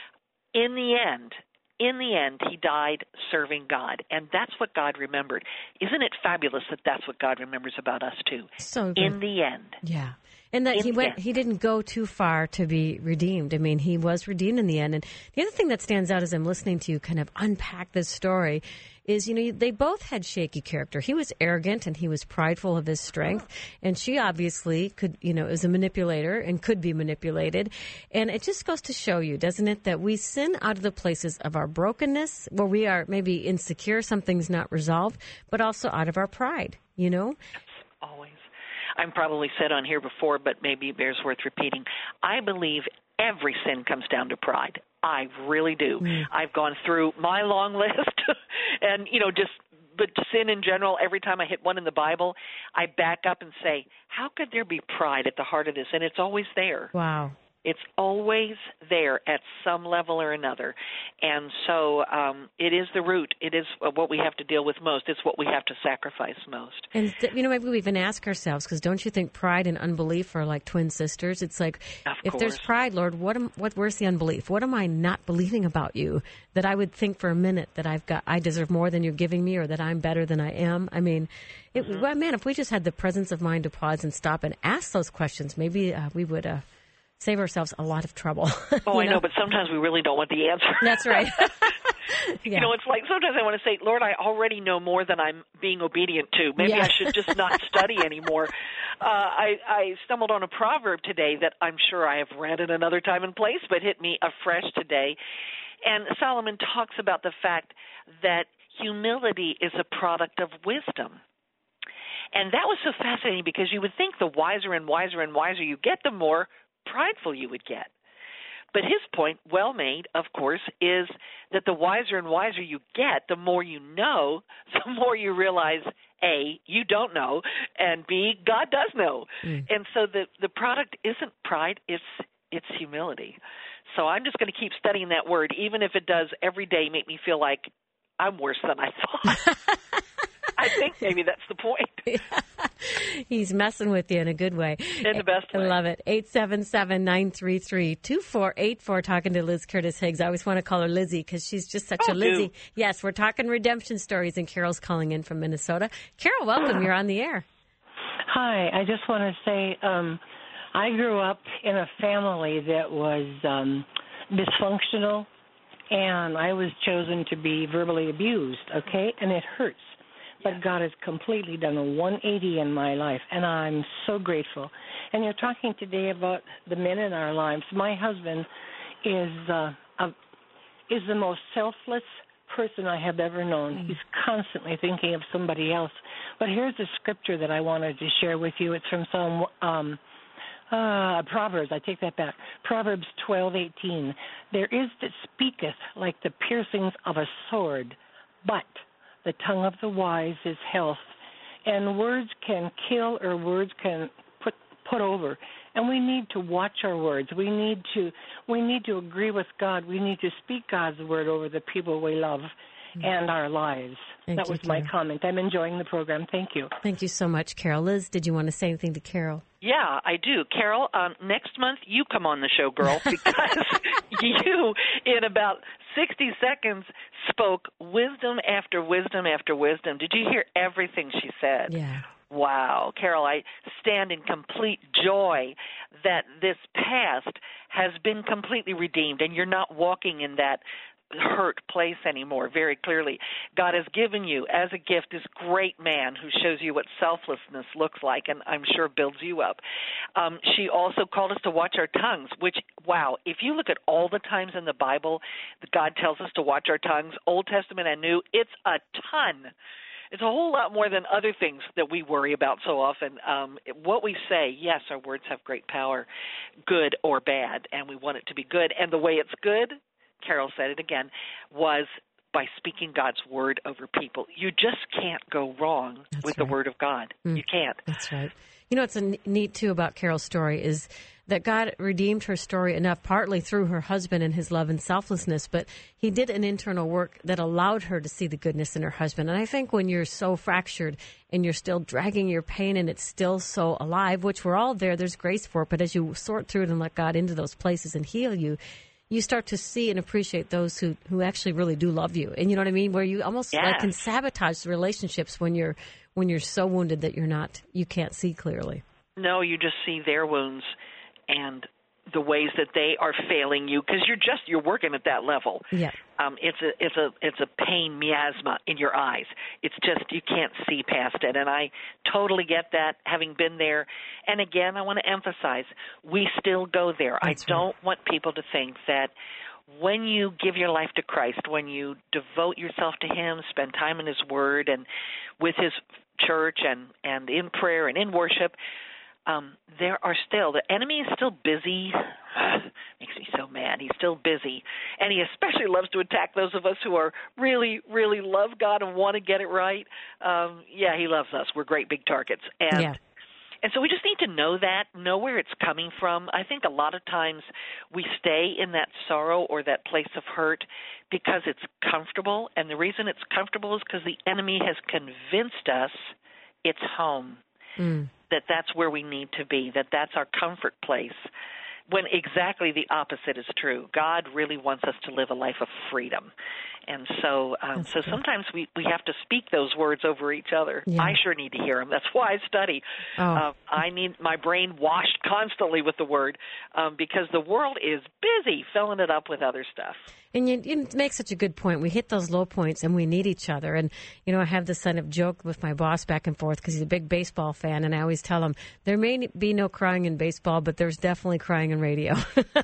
B: in the end, in the end, he died serving God, and that's what God remembered. Isn't it fabulous that that's what God remembers about us, too?
A: So good.
B: In the end.
A: Yeah. And that
B: in,
A: he went,
B: yeah.
A: he didn't go too far to be redeemed. I mean, he was redeemed in the end. And the other thing that stands out as I'm listening to you kind of unpack this story is, you know, they both had shaky character. He was arrogant and he was prideful of his strength. And she obviously could, you know, is a manipulator and could be manipulated. And it just goes to show you, doesn't it, that we sin out of the places of our brokenness, where we are maybe insecure, something's not resolved, but also out of our pride, you know?
B: Always. I'm probably said on here before, but maybe it bears worth repeating. I believe every sin comes down to pride. I really do. Mm. I've gone through my long list, and, you know, just but sin in general, every time I hit one in the Bible, I back up and say, how could there be pride at the heart of this? And it's always there.
A: Wow.
B: It's always there at some level or another. And so um, it is the root. It is what we have to deal with most. It's what we have to sacrifice most.
A: And, you know, maybe we even ask ourselves, because don't you think pride and unbelief are like twin sisters? It's like,
B: of
A: if
B: course.
A: there's pride, Lord, what am, what, where's the unbelief? What am I not believing about you that I would think for a minute that I've got, I deserve more than you're giving me, or that I'm better than I am? I mean, it, mm-hmm. well, man, if we just had the presence of mind to pause and stop and ask those questions, maybe uh, we would... Uh, save ourselves a lot of trouble.
B: Oh, I
A: know?
B: know, but sometimes we really don't want the answer.
A: That's right.
B: Yeah. You know, it's like sometimes I want to say, Lord, I already know more than I'm being obedient to. Maybe
A: yeah.
B: I should just not study anymore. Uh, I, I stumbled on a proverb today that I'm sure I have read at another time and place, but hit me afresh today. And Solomon talks about the fact that humility is a product of wisdom. And that was so fascinating, because you would think the wiser and wiser and wiser you get, the more prideful you would get. But his point, well made, of course, is that the wiser and wiser you get, the more you know, the more you realize, A, you don't know, and B, God does know. Mm. And so the, the product isn't pride, it's it's humility. So I'm just going to keep studying that word, even if it does every day make me feel like I'm worse than I thought. I think maybe that's the point.
A: Yeah. He's messing with you in a good way.
B: In the best way.
A: I love it. eight seven seven, nine three three, two four eight four, talking to Liz Curtis Higgs. I always want to call her Lizzie because she's just such
B: oh,
A: a Lizzie.
B: Do.
A: Yes, we're talking redemption stories, and Carol's calling in from Minnesota. Carol, welcome. You're on the air.
C: Hi. I just want to say um, I grew up in a family that was um, dysfunctional, and I was chosen to be verbally abused, okay? And it hurts. But God has completely done a one eighty in my life, and I'm so grateful. And you're talking today about the men in our lives. My husband is uh, a, is the most selfless person I have ever known. Mm. He's constantly thinking of somebody else. But here's a scripture that I wanted to share with you. It's from Psalm um, uh, Proverbs. I take that back. Proverbs twelve eighteen. There is that speaketh like the piercings of a sword, but the tongue of the wise is health, and words can kill or words can put put over. And we need to watch our words. We need to we need to agree with God. We need to speak God's word over the people we love mm-hmm. and our lives.
A: Thank
C: that
A: you,
C: was my
A: Carol.
C: comment. I'm enjoying the program. Thank you.
A: Thank you so much, Carol. Liz, did you want to say anything to Carol?
B: Yeah, I do. Carol, um, next month you come on the show, girl, because you, in about sixty seconds, spoke wisdom after wisdom after wisdom. Did you hear everything she said?
A: Yeah.
B: Wow. Carol, I stand in complete joy that this past has been completely redeemed, and you're not walking in that hurt place anymore, very clearly. God has given you as a gift this great man who shows you what selflessness looks like, and I'm sure builds you up. Um, she also called us to watch our tongues, which, wow, if you look at all the times in the Bible that God tells us to watch our tongues, Old Testament and New, it's a ton. It's a whole lot more than other things that we worry about so often. Um, what we say, yes, our words have great power, good or bad, and we want it to be good. And the way it's good, Carol said it again, was by speaking God's word over people. You just can't go wrong
A: That's
B: with
A: right.
B: the word of God. Mm. You can't.
A: That's right. You know, what's a neat, too, about Carol's story is that God redeemed her story enough, partly through her husband and his love and selflessness, but he did an internal work that allowed her to see the goodness in her husband. And I think when you're so fractured and you're still dragging your pain and it's still so alive, which we're all there, there's grace for it, but as you sort through it and let God into those places and heal you, you start to see and appreciate those who, who actually really do love you. And you know what I mean? Where you almost
B: yes.
A: like can sabotage the relationships when you're when you're so wounded that you're not, you can't see clearly.
B: No, you just see their wounds and the ways that they are failing you, because you're just you're working at that level.
A: Yeah.
B: Um, it's a it's a it's a pain miasma in your eyes. It's just you can't see past it, and I totally get that, having been there. And again, I want to emphasize, we still go there.
A: That's
B: I don't right. want people to think that when you give your life to Christ, when you devote yourself to Him, spend time in His Word and with His church and and in prayer and in worship. Um, there are still, the enemy is still busy. Makes me so mad. He's still busy. And he especially loves to attack those of us who are really, really love God and want to get it right. Um, yeah, he loves us. We're great big targets. And,
A: yeah.
B: and so we just need to know that, know where it's coming from. I think a lot of times we stay in that sorrow or that place of hurt because it's comfortable. And the reason it's comfortable is because the enemy has convinced us it's home.
A: Mm.
B: That that's where we need to be, that that's our comfort place, when exactly the opposite is true. God really wants us to live a life of freedom. And so um, so sometimes we, we have to speak those words over each other.
A: Yeah.
B: I sure need to hear them. That's why I study.
A: Oh.
B: Uh, I need my brain washed constantly with the Word um, because the world is busy filling it up with other stuff.
A: And you, you make such a good point. We hit those low points, and we need each other. And, you know, I have this kind of joke with my boss back and forth because he's a big baseball fan, and I always tell him, there may be no crying in baseball, but there's definitely crying in radio.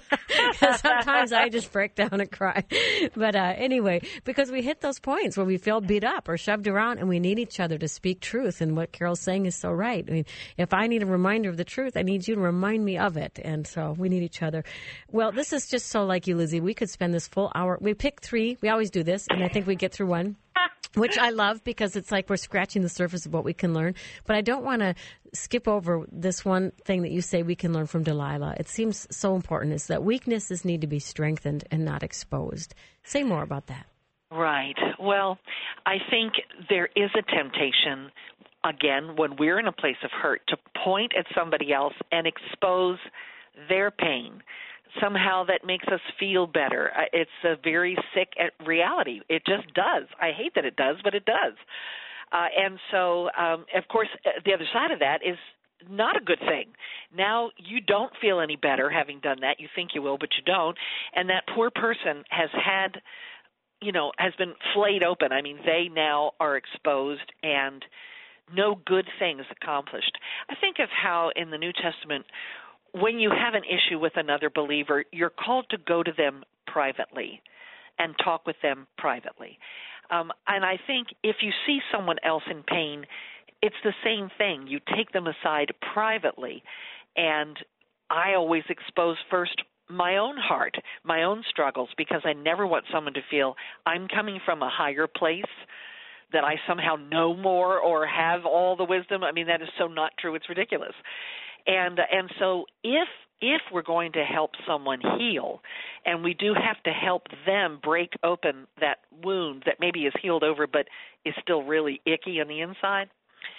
A: Sometimes I just break down and cry. But uh, anyway, because we hit those points where we feel beat up or shoved around, and we need each other to speak truth. And what Carol's saying is so right. I mean, if I need a reminder of the truth, I need you to remind me of it. And so we need each other. Well, this is just so like you, Lizzie. We could spend this full hour. We pick three. We always do this, and I think we get through one, which I love because it's like we're scratching the surface of what we can learn. But I don't want to skip over this one thing that you say we can learn from Delilah. It seems so important, is that weaknesses need to be strengthened and not exposed. Say more about that.
B: Right. Well, I think there is a temptation, again, when we're in a place of hurt, to point at somebody else and expose their pain. Somehow that makes us feel better. It's a very sick reality. It just does. I hate that it does, but it does. Uh, and so, um, of course, the other side of that is not a good thing. Now you don't feel any better having done that. You think you will, but you don't. And that poor person has had, you know, has been flayed open. I mean, they now are exposed and no good thing is accomplished. I think of how in the New Testament, when you have an issue with another believer, you're called to go to them privately and talk with them privately. Um, and I think if you see someone else in pain, it's the same thing. You take them aside privately. And I always expose first my own heart, my own struggles, because I never want someone to feel I'm coming from a higher place, that I somehow know more or have all the wisdom. I mean, that is so not true. It's ridiculous. And and so if if we're going to help someone heal, and we do have to help them break open that wound that maybe is healed over but is still really icky on the inside,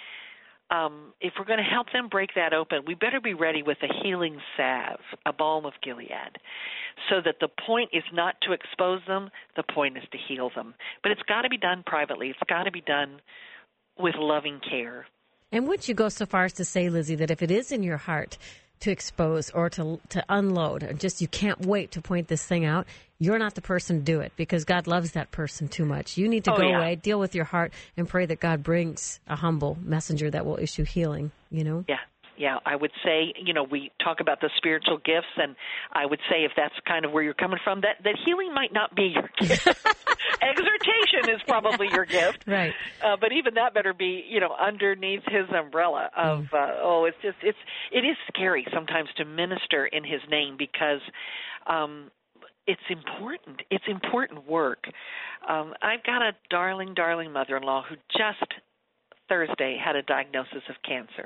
B: um, if we're going to help them break that open, we better be ready with a healing salve, a balm of Gilead, so that the point is not to expose them, the point is to heal them. But it's got to be done privately. It's got to be done with loving care.
A: And would you go so far as to say, Lizzie, that if it is in your heart to expose or to to unload, or just you can't wait to point this thing out, you're not the person to do it because God loves that person too much. You need to
B: oh,
A: go
B: yeah.
A: away, deal with your heart, and pray that God brings a humble messenger that will issue healing, you know?
B: Yeah. Yeah, I would say, you know, we talk about the spiritual gifts, and I would say if that's kind of where you're coming from, that, that healing might not be your gift. Exhortation is probably your gift.
A: Right.
B: Uh, but even that better be, you know, underneath his umbrella of, mm. uh, oh, it's just, it's, it is scary sometimes to minister in his name because um, it's important. It's important work. Um, I've got a darling, darling mother-in-law who just Thursday had a diagnosis of cancer.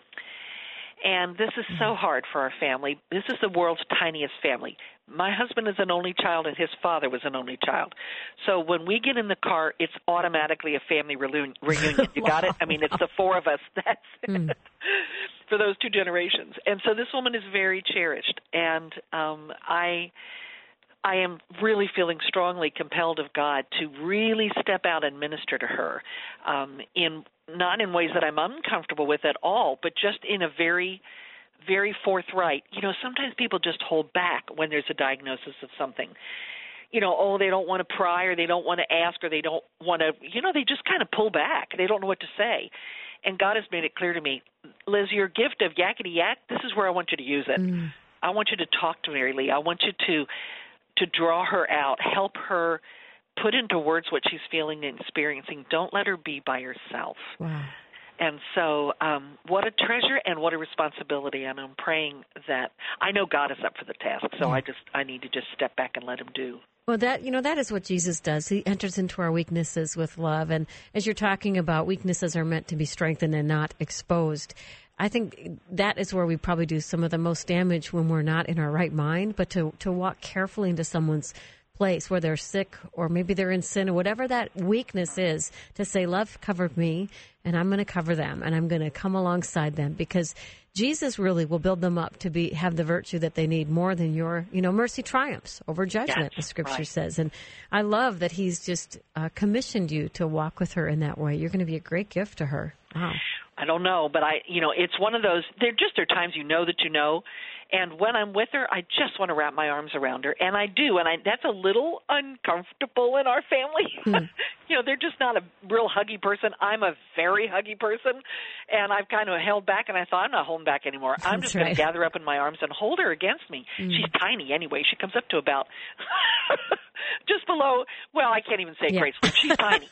B: And this is so hard for our family. This is the world's tiniest family. My husband is an only child, and his father was an only child. So when we get in the car, it's automatically a family reunion. You
A: wow.
B: got it? I mean, it's the four of us. That's
A: mm.
B: it for those two generations. And so this woman is very cherished. And um, I I am really feeling strongly compelled of God to really step out and minister to her, um, in not in ways that I'm uncomfortable with at all, but just in a very, very forthright. You know, sometimes people just hold back when there's a diagnosis of something. You know, oh, they don't want to pry, or they don't want to ask, or they don't want to, you know, they just kind of pull back. They don't know what to say. And God has made it clear to me, Liz, your gift of yakety yak, this is where I want you to use it. Mm. I want you to talk to Mary Lee. I want you to to draw her out, help her put into words what she's feeling and experiencing. Don't let her be by herself.
A: Wow.
B: And so um, what a treasure and what a responsibility. And I'm praying that I know God is up for the task, so yeah. I just I need to just step back and let him do.
A: Well, that, you know, that is what Jesus does. He enters into our weaknesses with love. And as you're talking about, weaknesses are meant to be strengthened and not exposed. I think that is where we probably do some of the most damage when we're not in our right mind, but to, to walk carefully into someone's place where they're sick or maybe they're in sin or whatever that weakness is, to say, love covered me and I'm going to cover them and I'm going to come alongside them, because Jesus really will build them up to be have the virtue that they need more than your, you know, mercy triumphs over judgment, yes, the Scripture right. says. And I love that he's just uh, commissioned you to walk with her in that way. You're going to be a great gift to her. Wow.
B: I don't know, but I, you know, it's one of those, there just are times you know that you know, and when I'm with her, I just want to wrap my arms around her, and I do, and I that's a little uncomfortable in our family. Hmm. You know, they're just not a real huggy person. I'm a very huggy person, and I've kind of held back, and I thought, I'm not holding back anymore. I'm
A: that's
B: just going
A: right.
B: to gather up in my arms and hold her against me. Mm. She's tiny anyway. She comes up to about just below, well, I can't even say
A: yeah.
B: gracefully. She's tiny.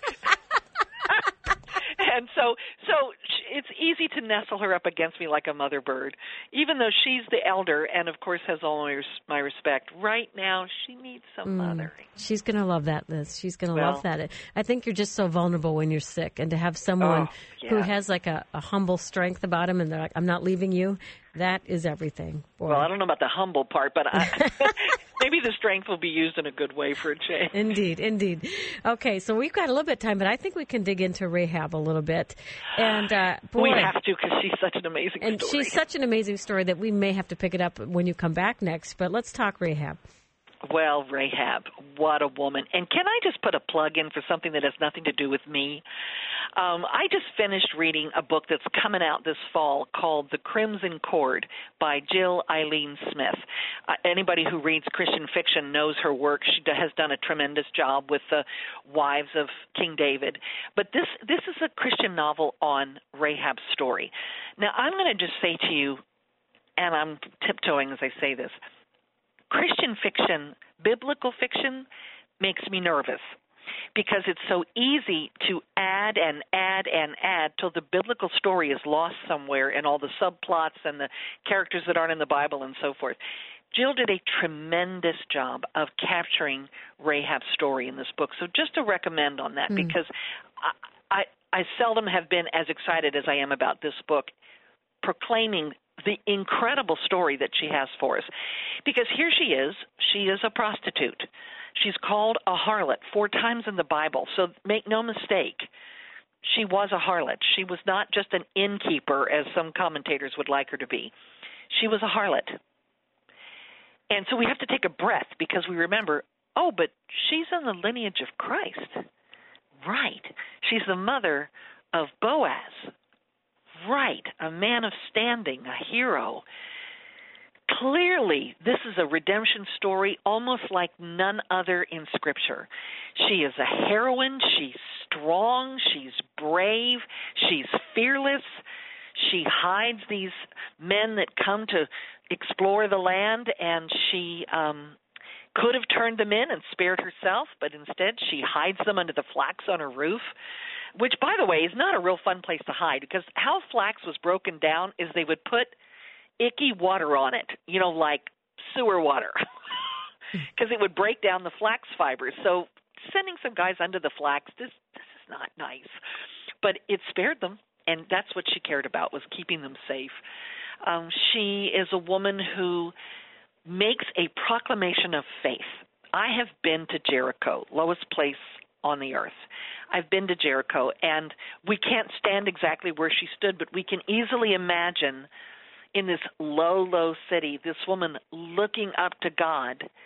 B: And so so it's easy to nestle her up against me like a mother bird, even though she's the elder and, of course, has all my, my respect. Right now, she needs some mm. mothering.
A: She's going to love that, Liz. She's going to
B: well,
A: love that. I think you're just so vulnerable when you're sick, and to have someone
B: oh, yeah.
A: who has like a, a humble strength about him and they're like, I'm not leaving you, that is everything. Boy.
B: Well, I don't know about the humble part, but I, maybe the strength will be used in a good way for a change.
A: Indeed, indeed. Okay, so we've got a little bit of time, but I think we can dig into Rahab a little bit. And uh, boy,
B: we have to, because she's such an amazing
A: and
B: story.
A: And she's such an amazing story that we may have to pick it up when you come back next. But let's talk Rahab.
B: Well, Rahab, what a woman. And can I just put a plug in for something that has nothing to do with me? Um, I just finished reading a book that's coming out this fall called The Crimson Cord by Jill Eileen Smith. Uh, anybody who reads Christian fiction knows her work. She has done a tremendous job with the wives of King David. But this, this is a Christian novel on Rahab's story. Now, I'm going to just say to you, and I'm tiptoeing as I say this, Christian fiction, biblical fiction, makes me nervous because it's so easy to add and add and add till the biblical story is lost somewhere in all the subplots and the characters that aren't in the Bible and so forth. Jill did a tremendous job of capturing Rahab's story in this book. So just to recommend on that, mm. because I, I, I seldom have been as excited as I am about this book, proclaiming the incredible story that she has for us. Because here she is. She is a prostitute. She's called a harlot four times in the Bible. So make no mistake, she was a harlot. She was not just an innkeeper, as some commentators would like her to be. She was a harlot. And so we have to take a breath because we remember, oh, but she's in the lineage of Christ. Right. She's the mother of Boaz. Right, a man of standing, a hero. Clearly, this is a redemption story almost like none other in Scripture. She is a heroine. She's strong. She's brave. She's fearless. She hides these men that come to explore the land, and she um, could have turned them in and spared herself, but instead she hides them under the flax on her roof, which, by the way, is not a real fun place to hide, because how flax was broken down is they would put icky water on it, you know, like sewer water, because it would break down the flax fibers. So sending some guys under the flax, this, this is not nice. But it spared them, and that's what she cared about, was keeping them safe. Um, she is a woman who makes a proclamation of faith. I have been to Jericho, lowest place on the earth. I've been to Jericho, and we can't stand exactly where she stood, but we can easily imagine in this low, low city, this woman looking up to God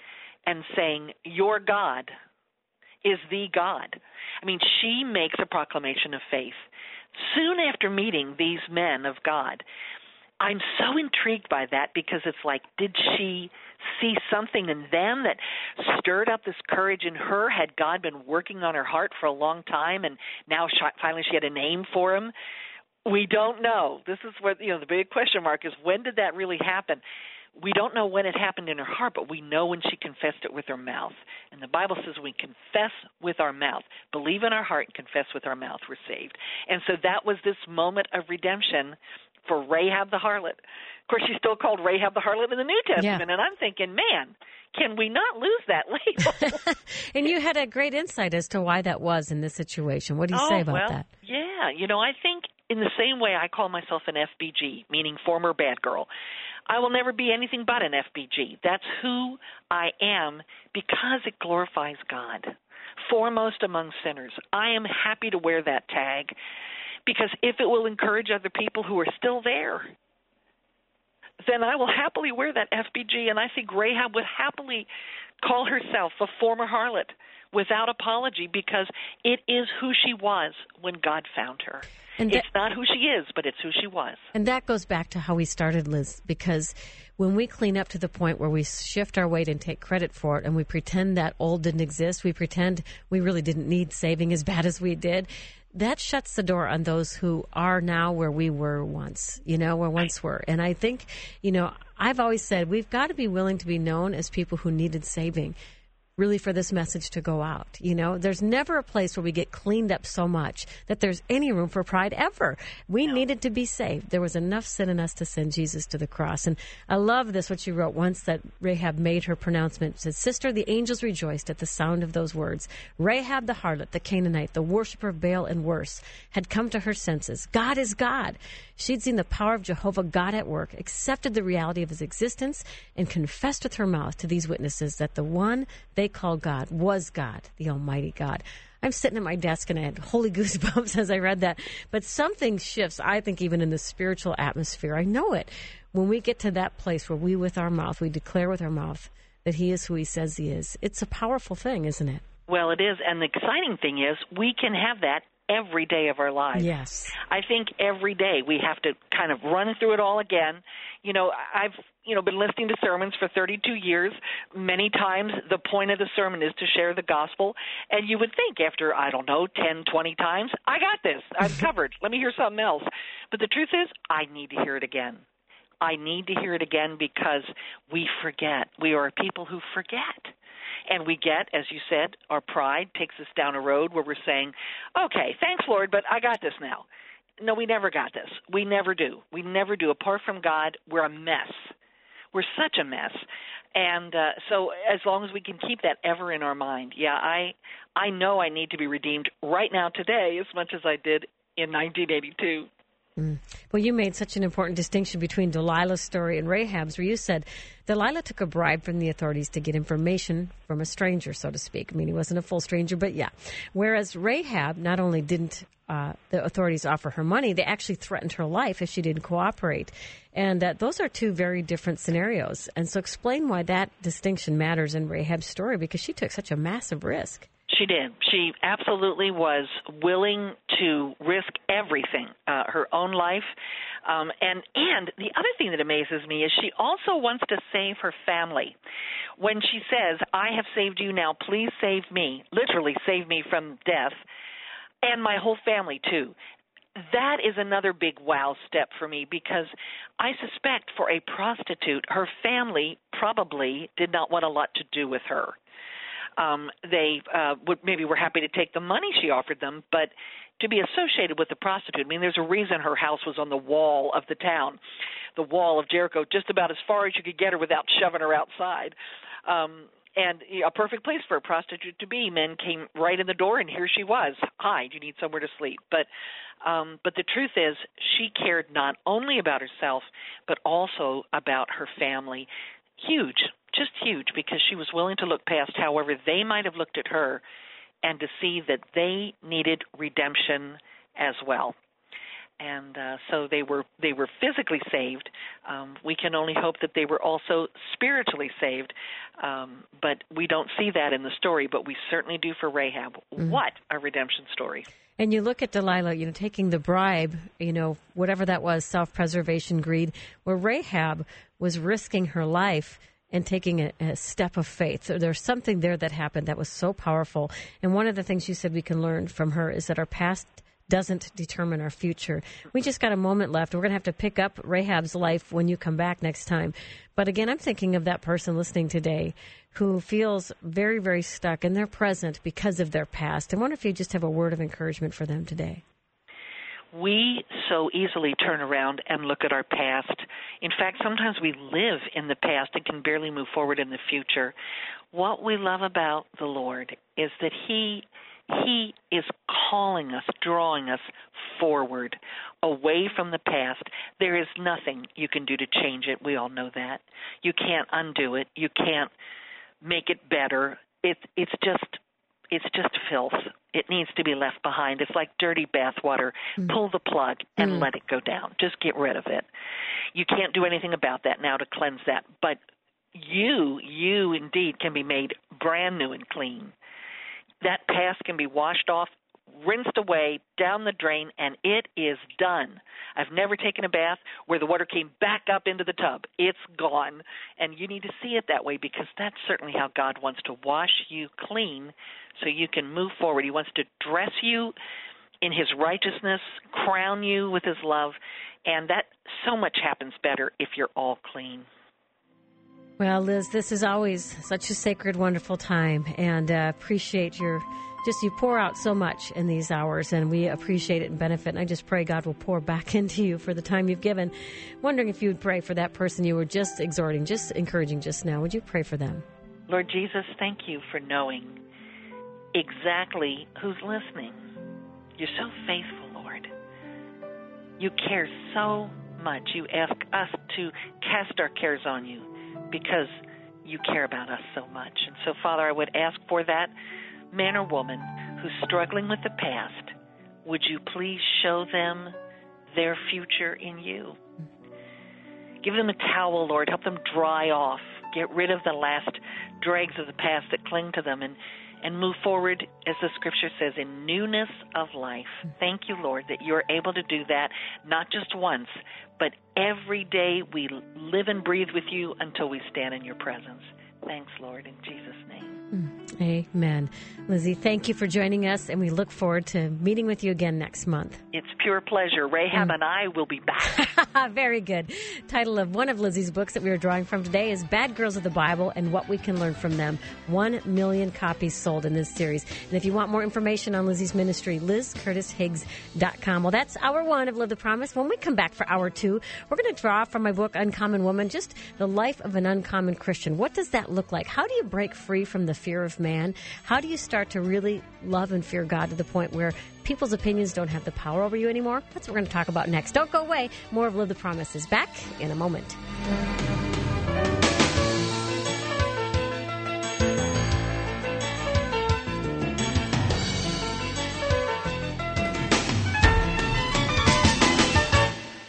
B: and saying, your God is the God. I mean, she makes a proclamation of faith. Soon after meeting these men of God, I'm so intrigued by that because it's like, did she see something in them that stirred up this courage in her? Had God been working on her heart for a long time, and now she, finally she had a name for him? We don't know. This is what, you know, the big question mark is, when did that really happen? We don't know when it happened in her heart, but we know when she confessed it with her mouth. And the Bible says we confess with our mouth, believe in our heart, and confess with our mouth, we're saved. And so that was this moment of redemption for Rahab the harlot. Of course, she's still called Rahab the harlot in the New Testament, yeah. And I'm thinking, man, can we not lose that label?
A: And you had a great insight as to why that was in this situation. What do you
B: oh,
A: say about
B: well,
A: that?
B: Yeah, you know, I think in the same way I call myself an F B G, meaning former bad girl, I will never be anything but an F B G. That's who I am because it glorifies God. Foremost among sinners. I am happy to wear that tag because if it will encourage other people who are still there, then I will happily wear that F B G. And I think Rahab would happily call herself a former harlot without apology because it is who she was when God found her. And that, it's not who she is, but it's who she was.
A: And that goes back to how we started, Liz, because when we clean up to the point where we shift our weight and take credit for it and we pretend that old didn't exist, we pretend we really didn't need saving as bad as we did, that shuts the door on those who are now where we were once, you know, where once were. And I think, you know, I've always said we've got to be willing to be known as people who needed saving, really, for this message to go out. You know, there's never a place where we get cleaned up so much that there's any room for pride ever. We no. needed to be saved. There was enough sin in us to send Jesus to the cross. And I love this, what you wrote once, that Rahab made her pronouncement. It says, "Sister, the angels rejoiced at the sound of those words. Rahab the harlot, the Canaanite, the worshiper of Baal and worse, had come to her senses. God is God. She'd seen the power of Jehovah God at work, accepted the reality of his existence, and confessed with her mouth to these witnesses that the one they called God was God, the Almighty God." I'm sitting at my desk and I had holy goosebumps as I read that. But something shifts, I think, even in the spiritual atmosphere. I know it. When we get to that place where we, with our mouth, we declare with our mouth that he is who he says he is. It's a powerful thing, isn't it?
B: Well, it is. And the exciting thing is we can have that every day of our lives.
A: Yes.
B: I think every day we have to kind of run through it all again. You know, I've, you know, been listening to sermons for thirty-two years. Many times the point of the sermon is to share the gospel. And you would think after, I don't know, ten, twenty times, I got this. I'm covered. Let me hear something else. But the truth is, I need to hear it again. I need to hear it again because we forget. We are people who forget. And we get, as you said, our pride takes us down a road where we're saying, okay, thanks, Lord, but I got this now. No, we never got this. We never do. We never do. Apart from God, we're a mess. We're such a mess. And uh, so as long as we can keep that ever in our mind, yeah, I I know I need to be redeemed right now today as much as I did in nineteen eighty-two.
A: Mm. Well, you made such an important distinction between Delilah's story and Rahab's, where you said Delilah took a bribe from the authorities to get information from a stranger, so to speak. I mean, he wasn't a full stranger, but yeah. Whereas Rahab not only didn't uh, the authorities offer her money, they actually threatened her life if she didn't cooperate. And uh, those are two very different scenarios. And so explain why that distinction matters in Rahab's story, because she took such a massive risk.
B: She did. She absolutely was willing to risk everything, uh, her own life. Um, and, and the other thing that amazes me is she also wants to save her family. When she says, I have saved you, now please save me, literally save me from death, and my whole family too. That is another big wow step for me, because I suspect for a prostitute, her family probably did not want a lot to do with her. Um, they uh, would maybe were happy to take the money she offered them, but to be associated with the prostitute, I mean, there's a reason her house was on the wall of the town, the wall of Jericho, just about as far as you could get her without shoving her outside. Um, and you know, a perfect place for a prostitute to be. Men came right in the door, and here she was. Hi, do you need somewhere to sleep? But um, but the truth is, she cared not only about herself, but also about her family. Huge. Just huge, because she was willing to look past however they might have looked at her and to see that they needed redemption as well. and uh, so they were they were physically saved. Um, we can only hope that they were also spiritually saved, um, but we don't see that in the story. But we certainly do for Rahab. Mm-hmm. What a redemption story!
A: And you look at Delilah, you know, taking the bribe, you know, whatever that was, self-preservation, greed, where Rahab was risking her life and taking a, a step of faith. So there's something there that happened that was so powerful. And one of the things you said we can learn from her is that our past doesn't determine our future. We just got a moment left. We're going to have to pick up Rahab's life when you come back next time. But again, I'm thinking of that person listening today who feels very, very stuck in their present because of their past. I wonder if you just have a word of encouragement for them today.
B: We so easily turn around and look at our past. In fact, sometimes we live in the past and can barely move forward in the future. What we love about the Lord is that He He is calling us, drawing us forward, away from the past. There is nothing you can do to change it. We all know that. You can't undo it. You can't make it better. It, it's just it's just filth. It needs to be left behind. It's like dirty bathwater. Mm. Pull the plug and mm. let it go down. Just get rid of it. You can't do anything about that now to cleanse that. But you, you indeed can be made brand new and clean. That past can be washed off, rinsed away, down the drain, and it is done. I've never taken a bath where the water came back up into the tub. It's gone. And you need to see it that way, because that's certainly how God wants to wash you clean so you can move forward. He wants to dress you in His righteousness, crown you with His love, and that so much happens better if you're all clean.
A: Well, Liz, this is always such a sacred, wonderful time, and uh, appreciate your, just you pour out so much in these hours, and we appreciate it and benefit, and I just pray God will pour back into you for the time you've given. Wondering if you would pray for that person you were just exhorting, just encouraging just now. Would you pray for them?
B: Lord Jesus, thank you for knowing exactly who's listening. You're so faithful, Lord. You care so much. You ask us to cast our cares on you, because you care about us so much. And so, Father, I would ask for that man or woman who's struggling with the past, would you please show them their future in you? Give them a towel, Lord. Help them dry off. Get rid of the last dregs of the past that cling to them, and, and move forward, as the Scripture says, in newness of life. Thank you, Lord, that you're able to do that, not just once, but every day we live and breathe with you until we stand in your presence. Thanks, Lord, in Jesus' name.
A: Amen. Lizzie, thank you for joining us, and we look forward to meeting with you again next month.
B: It's pure pleasure. Rahab mm. and I will be back.
A: Very good. Title of one of Lizzie's books that we are drawing from today is Bad Girls of the Bible and What We Can Learn from Them. One million copies sold in this series. And if you want more information on Lizzie's ministry, liz curtis higgs dot com. Well, that's hour one of Live the Promise. When we come back for hour two, we're going to draw from my book, Uncommon Woman, just the life of an uncommon Christian. What does that look like? How do you break free from the fear of man? How do you start to really love and fear God to the point where people's opinions don't have the power over you anymore? That's what we're going to talk about next. Don't go away. More of Live the Promise is back in a moment.